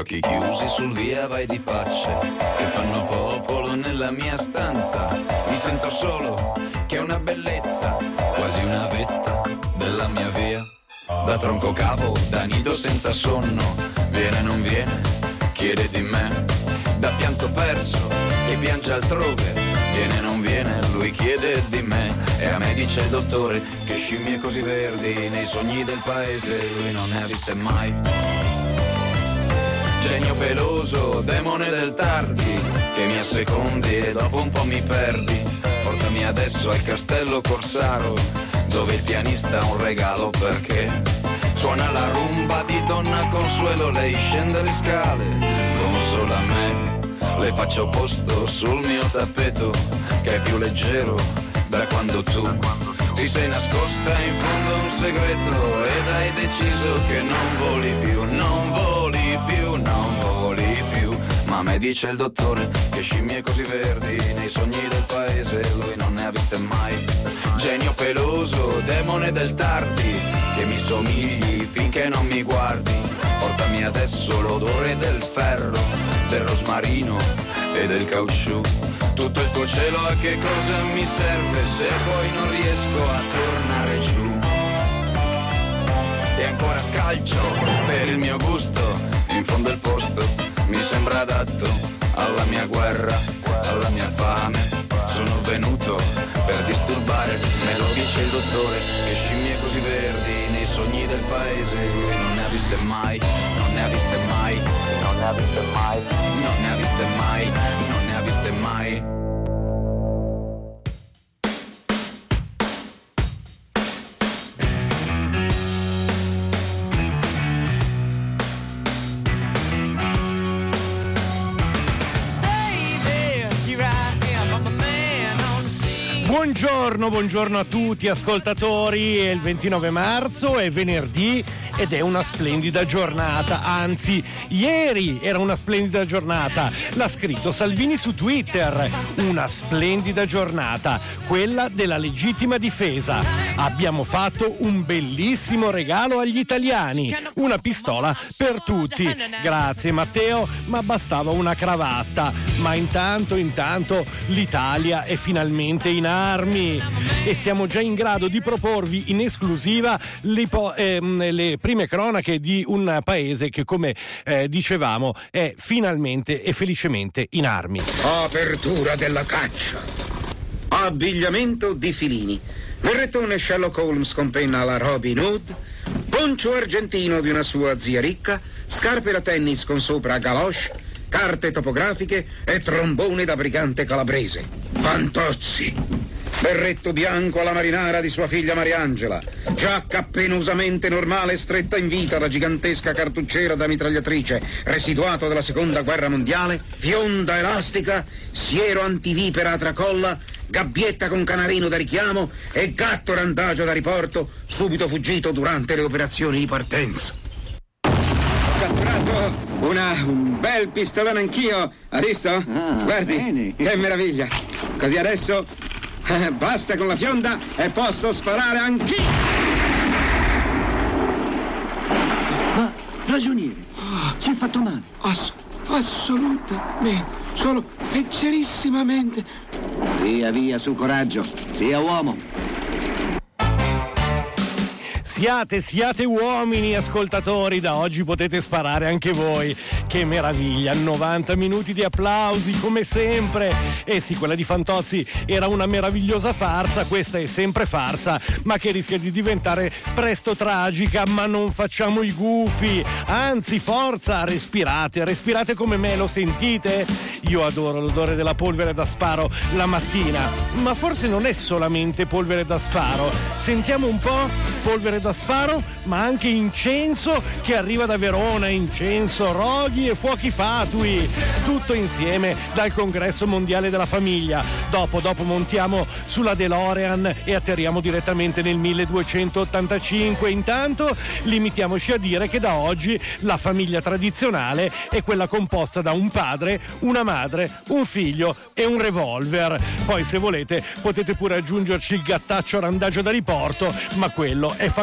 occhi chiusi sul via vai di facce che fanno popolo nella mia stanza. Mi sento solo, che è una bellezza, quasi una vetta della mia via. Da tronco cavo, da nido senza sonno, viene non viene, chiede di me. Da pianto perso, che piange altrove, viene non viene, lui chiede di me. E a me dice il dottore che scimmie così verdi nei sogni del paese lui non ne ha viste mai. Genio peloso, demone del tardi, che mi assecondi e dopo un po' mi perdi. Portami adesso al castello Corsaro, dove il pianista ha un regalo perché suona la rumba di Donna Consuelo. Lei scende le scale, consola me, le faccio posto sul mio tappeto che è più leggero da quando tu ti sei nascosta in fondo a un segreto ed hai deciso che non voli più, non voli più, non voli più. Ma a me dice il dottore che scimmie così verdi nei sogni del paese lui non ne ha viste mai. Genio peloso, demone del tardi, che mi somigli finché non mi guardi. Portami adesso l'odore del ferro, del rosmarino e del caucciù. Tutto il tuo cielo a che cosa mi serve se poi non riesco a tornare giù. E ancora scalcio per il mio gusto, in fondo il posto mi sembra adatto alla mia guerra, alla mia fame. Sono venuto per disturbare, me lo dice il dottore, che scimmie così verdi nei sogni del paese lui non ne ha viste mai, non ne ha viste mai, non ne ha viste mai, non ne ha viste mai, non ne ha viste mai. Buongiorno a tutti ascoltatori, è il 29 marzo, è venerdì ed è una splendida giornata, anzi ieri era una splendida giornata, l'ha scritto Salvini su Twitter, una splendida giornata, quella della legittima difesa. Abbiamo fatto un bellissimo regalo agli italiani, una pistola per tutti. Grazie Matteo, ma bastava una cravatta. Ma intanto l'Italia è finalmente in armi e siamo già in grado di proporvi in esclusiva le prime cronache di un paese che, come dicevamo, è finalmente e felicemente in armi. Apertura della caccia. Abbigliamento di Filini. Berrettone Sherlock Holmes con penna alla Robin Hood, poncio argentino di una sua zia ricca, scarpe da tennis con sopra galoche, carte topografiche e trombone da brigante calabrese. Fantozzi. Berretto bianco alla marinara di sua figlia Mariangela, giacca penosamente normale stretta in vita da gigantesca cartucciera da mitragliatrice, residuato della seconda guerra mondiale, fionda elastica, siero antivipera a tracolla, gabbietta con canarino da richiamo e gatto randagio da riporto, subito fuggito durante le operazioni di partenza. Ho catturato un bel pistolone anch'io, ha visto? Guardi, bene. Che meraviglia. Così adesso basta con la fionda e posso sparare anch'io. Ma, ragioniere, si è fatto male? Assolutamente, solo leggerissimamente. Via, su coraggio, sia uomo. Siate uomini ascoltatori, da oggi potete sparare anche voi. Che meraviglia, 90 minuti di applausi come sempre. E sì, quella di Fantozzi era una meravigliosa farsa, questa è sempre farsa, ma che rischia di diventare presto tragica. Ma non facciamo i gufi, anzi forza, respirate come me, lo sentite? Io adoro l'odore della polvere da sparo la mattina, ma forse non è solamente polvere da sparo, sentiamo un po', polvere da sparo, ma anche incenso che arriva da Verona, incenso, roghi e fuochi fatui, tutto insieme dal Congresso Mondiale della Famiglia. Dopo montiamo sulla DeLorean e atterriamo direttamente nel 1285. Intanto limitiamoci a dire che da oggi la famiglia tradizionale è quella composta da un padre, una madre, un figlio e un revolver. Poi se volete potete pure aggiungerci il gattaccio randagio da riporto, ma quello è facoltativo.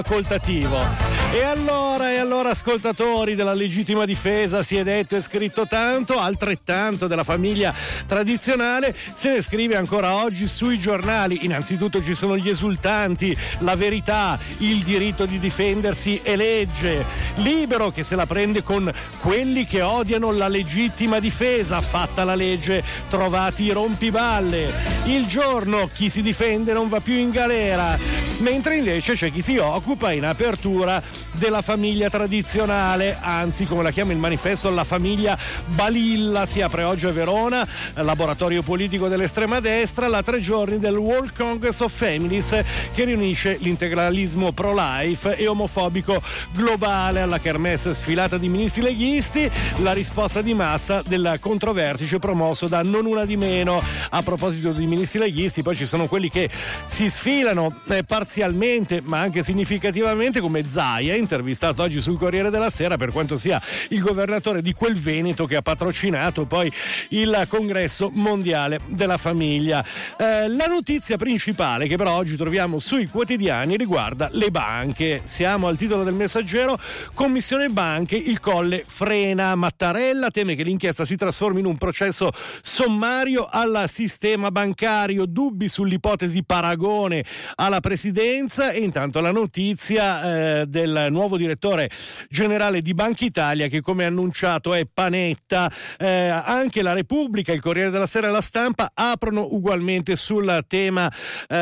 ascoltativo. E allora, ascoltatori della legittima difesa, si è detto e scritto tanto, altrettanto della famiglia tradizionale, se ne scrive ancora oggi sui giornali. Innanzitutto ci sono gli esultanti, La Verità, Il diritto di difendersi e Legge, Libero che se la prende con quelli che odiano la legittima difesa, fatta la legge, trovati i rompiballe, Il Giorno, chi si difende non va più in galera, mentre invece c'è chi si occupa in apertura della famiglia tradizionale, anzi, come la chiama il manifesto, la famiglia Balilla. Si apre oggi a Verona, laboratorio politico dell'estrema destra, la 3 giorni del World Congress of Families, che riunisce l'integralismo pro-life e omofobico globale. Alla kermesse sfilata di ministri leghisti, la risposta di massa del controvertice promosso da Non Una di Meno. A proposito di ministri leghisti, poi ci sono quelli che si sfilano parzialmente ma anche significativamente, come Zaia, intervistato oggi sul Corriere della Sera, per quanto sia il governatore di quel Veneto che ha patrocinato poi il congresso mondiale della famiglia. La notizia principale che però oggi troviamo sui quotidiani riguarda le banche. Siamo al titolo del Messaggero: Commissione Banche, il Colle frena. Mattarella teme che l'inchiesta si trasformi in un processo sommario al sistema bancario, dubbi sull'ipotesi paragone alla presidenza. E intanto la notizia del nuovo direttore generale di Banca Italia, che come annunciato è Panetta. Anche la Repubblica, il Corriere della Sera e la Stampa aprono ugualmente sul tema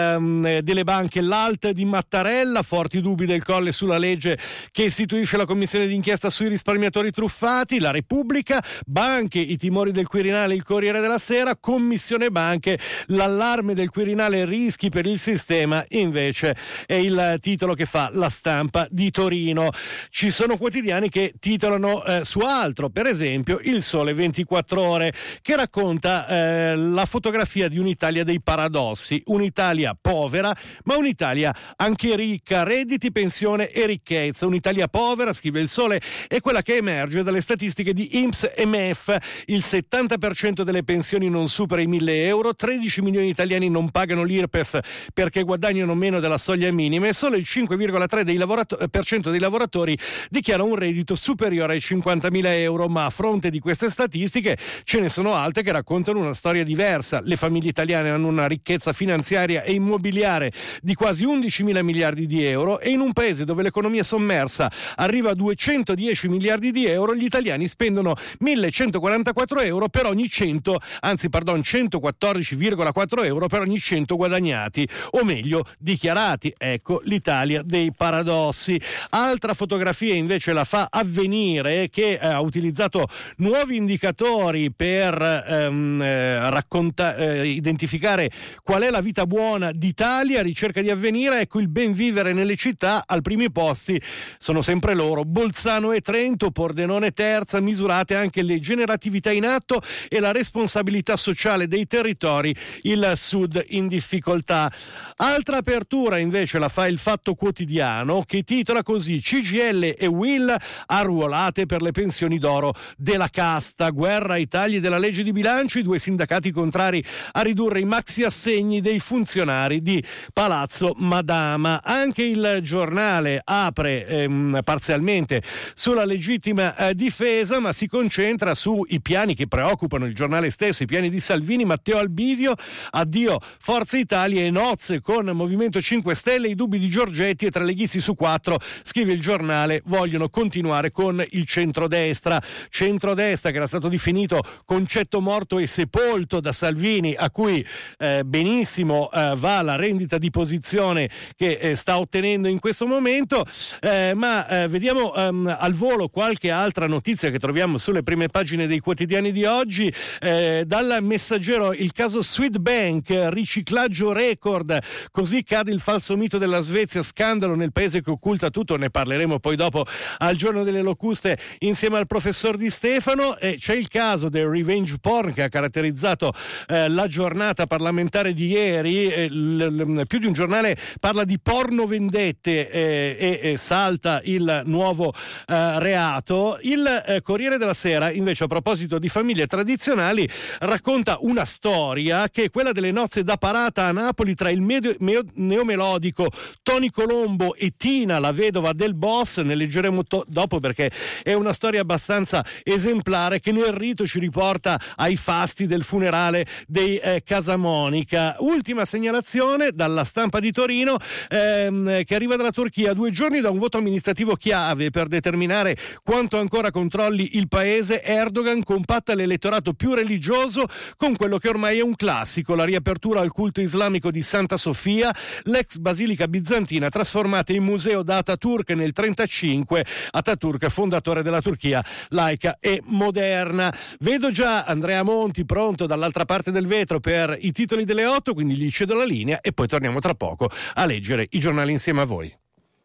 delle banche. L'alt di Mattarella, forti dubbi del Colle sulla legge che istituisce la commissione d'inchiesta sui risparmiatori truffati. La Repubblica, banche, i timori del Quirinale, il Corriere della Sera. Commissione banche, l'allarme del Quirinale, rischi per il sistema, invece è il titolo che fa la Stampa di Torino. Ci sono quotidiani che titolano su altro, per esempio Il Sole 24 Ore, che racconta la fotografia di un'Italia dei paradossi, un'Italia povera ma un'Italia anche ricca, redditi, pensione e ricchezza. Un'Italia povera, scrive Il Sole, è quella che emerge dalle statistiche di INPS e MEF. Il 70% delle pensioni non supera i 1.000 euro, 13 milioni di italiani non pagano l'IRPEF perché guadagnano meno della soglia minima e solo il 5,3% dei lavoratori dichiara un reddito superiore ai 50.000 euro. Ma a fronte di queste statistiche ce ne sono altre che raccontano una storia diversa. Le famiglie italiane hanno una ricchezza finanziaria e immobiliare di quasi 11.000 miliardi di euro, e in un paese dove l'economia sommersa arriva a 210 miliardi di euro, gli italiani spendono 1.144 euro per ogni 114,4 euro per ogni 100 guadagnati, o meglio dichiarati. Ecco l'Italia dei paradossi. Altra fotografia invece la fa Avvenire, che ha utilizzato nuovi indicatori per identificare qual è la vita buona d'Italia. Ricerca di Avvenire, ecco il ben vivere nelle città. Al primi posti sono sempre loro: Bolzano e Trento, Pordenone terza, misurate anche le generatività in atto e la responsabilità sociale dei territori, il Sud in difficoltà. Altra apertura invece la fa il Fatto Quotidiano, che titola così: CGIL e Will arruolate per le pensioni d'oro della casta, guerra ai tagli della legge di bilancio, i due sindacati contrari a ridurre i maxi assegni dei funzionari di Palazzo Madama. Anche il Giornale apre parzialmente sulla legittima difesa, ma si concentra sui piani che preoccupano il Giornale stesso, i piani di Salvini. Matteo Albivio, addio Forza Italia e nozze con Movimento 5 Stelle, i dubbi di Giorgetti e 3 leghisti su 4, scrive il Giornale, vogliono continuare con il centrodestra che era stato definito concetto morto e sepolto da Salvini, a cui benissimo va la rendita di posizione che sta ottenendo in questo momento. Ma vediamo al volo qualche altra notizia che troviamo sulle prime pagine dei quotidiani di oggi. Dal Messaggero, il caso Swedbank, riciclaggio record, così cade il falso mito della Svezia, scandalo nel paese che occulta tutto. Ne parleremo poi dopo al Giorno delle Locuste insieme al professor Di Stefano. E c'è il caso del revenge porn che ha caratterizzato la giornata parlamentare di ieri. Più di un giornale parla di porno vendette e salta il nuovo reato. Il Corriere della Sera invece, a proposito di famiglie tradizionali, racconta una storia che è quella delle nozze da parata a Napoli tra il neomelodico melodico Tony Colombo e Tina, la vedova del boss. Ne leggeremo dopo, perché è una storia abbastanza esemplare che nel rito ci riporta ai fasti del funerale dei Casamonica. Ultima segnalazione dalla Stampa di Torino, che arriva dalla Turchia. 2 giorni da un voto amministrativo chiave per determinare quanto ancora controlli il paese, Erdogan compatta l'elettorato più religioso con quello che ormai è un classico: la riapertura al culto islamico di Santa Sofia, l'ex basilica bizantina trasformata in museo da Ataturk nel 1935, Ataturk fondatore della Turchia laica e moderna. Vedo già Andrea Monti pronto dall'altra parte del vetro per i titoli delle 8, quindi gli cedo la linea e poi torniamo tra poco a leggere i giornali insieme a voi.